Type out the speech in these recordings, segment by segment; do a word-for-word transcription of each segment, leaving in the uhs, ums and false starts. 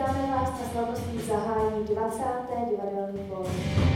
Vítáme vás na slavnostní zahájení dvacáté divadelní Flory.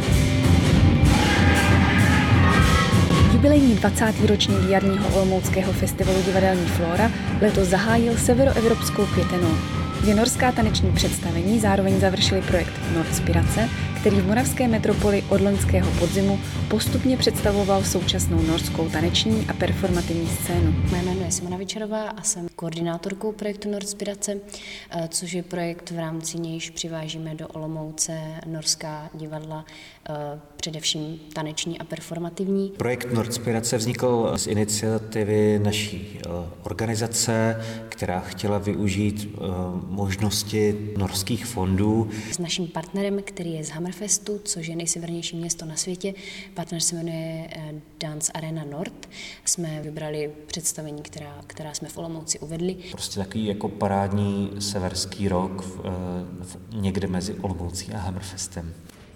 Jubilejní dvacátý ročník jarního olomouckého festivalu Divadelní Flora letos zahájil severoevropskou květenou. Dvě norská taneční představení zároveň završili projekt Norspirace, který v moravské metropoli od loňského podzimu postupně představoval současnou norskou taneční a performativní scénu. Moje jméno je Simona Vyčarová a jsem koordinátorkou projektu Norspirace, což je projekt, v rámci nějž přivážíme do Olomouce norská divadla, především taneční a performativní. Projekt Norspirace vznikl z iniciativy naší organizace, která chtěla využít možnosti norských fondů. S naším partnerem, který je z Hammerfestu, což je nejsevernější město na světě, partner se jmenuje Dance Arena Nord, jsme vybrali představení, která, která jsme v Olomouci uvedli. Prostě takový jako parádní severský rock v, v, někde mezi Olomoucí a Hammerfestem.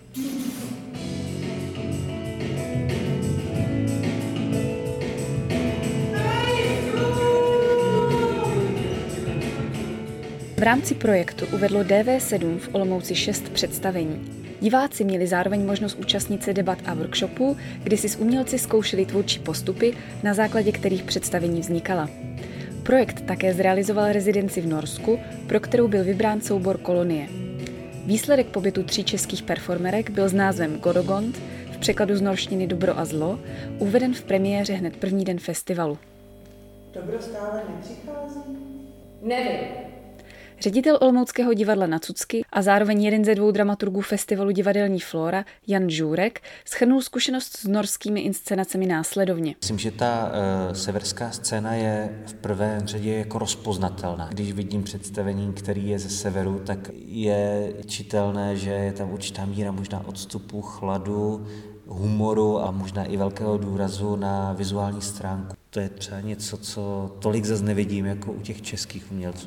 V rámci projektu uvedlo D V sedm v Olomouci šest představení. Diváci měli zároveň možnost účastnit se debat a workshopů, kdy si s umělci zkoušeli tvůrčí postupy, na základě kterých představení vznikala. Projekt také zrealizoval rezidenci v Norsku, pro kterou byl vybrán soubor Kolonie. Výsledek pobytu tří českých performerek byl s názvem Godogond, v překladu z norštiny Dobro a zlo, uveden v premiéře hned první den festivalu. Dobro stále nepřichází? Nevím. Ředitel Olomouckého divadla Na Cucky a zároveň jeden ze dvou dramaturgů festivalu Divadelní Flora, Jan Žůrek, shrnul zkušenost s norskými inscenacemi následovně. Myslím, že ta uh, severská scéna je v prvé řadě jako rozpoznatelná. Když vidím představení, který je ze severu, tak je čitelné, že je tam určitá míra možná odstupu, chladu, humoru a možná i velkého důrazu na vizuální stránku. To je třeba něco, co tolik zase nevidím jako u těch českých umělců.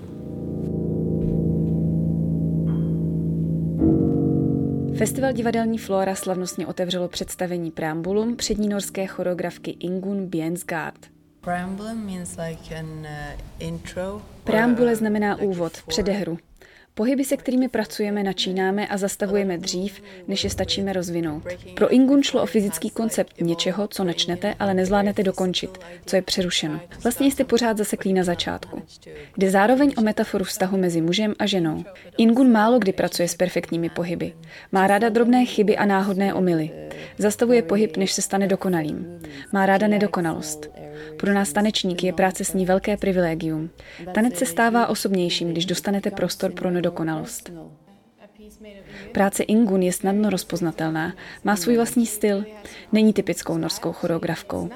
Festival Divadelní Flora slavnostně otevřelo představení Preambulum přední norské choreografky Ingunn Bjensgaard. Preambule znamená úvod, předehru. Pohyby, se kterými pracujeme, načínáme a zastavujeme dřív, než je stačíme rozvinout. Pro Ingunn šlo o fyzický koncept něčeho, co načnete, ale nezvládnete dokončit, co je přerušeno. Vlastně jste pořád zaseklí na začátku. Jde zároveň o metaforu vztahu mezi mužem a ženou. Ingunn málo kdy pracuje s perfektními pohyby. Má ráda drobné chyby a náhodné omyly. Zastavuje pohyb, než se stane dokonalým. Má ráda nedokonalost. Pro nás tanečníky je práce s ní velké privilegium. Tanec se stává osobnějším, když dostanete prostor pro nedokonalost. Práce Ingunn je snadno rozpoznatelná, má svůj vlastní styl, není typickou norskou choreografkou.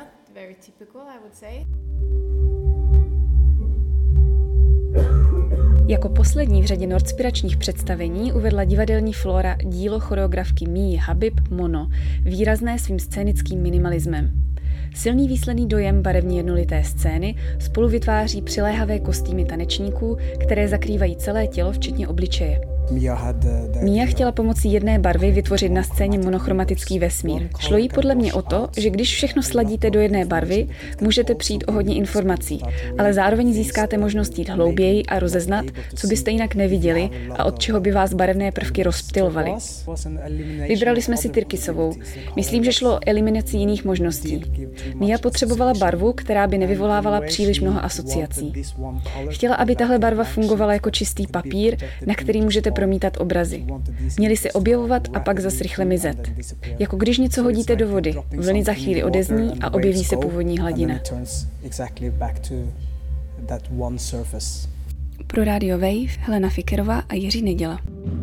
Jako poslední v řadě norspiračních představení uvedla Divadelní Flora dílo choreografky Míi Habib Mono, výrazné svým scénickým minimalismem. Silný výsledný dojem barevně jednolité scény spolu vytváří přiléhavé kostýmy tanečníků, které zakrývají celé tělo, včetně obličeje. Mia chtěla pomocí jedné barvy vytvořit na scéně monochromatický vesmír. Šlo jí podle mě o to, že když všechno sladíte do jedné barvy, můžete přijít o hodně informací, ale zároveň získáte možnost jít hlouběji a rozeznat, co byste jinak neviděli a od čeho by vás barevné prvky rozptylovaly. Vybrali jsme si Tyrkisovou. Myslím, že šlo o eliminaci jiných možností. Mia potřebovala barvu, která by nevyvolávala příliš mnoho asociací. Chtěla, aby tahle barva fungovala jako čistý papír, na který můžete promítat obrazy. Měly se objevovat a pak zas rychle mizet. Jako když něco hodíte do vody, vlny za chvíli odezní a objeví se původní hladina. Pro Radio Wave Helena Fikerová a Jiří Neděla.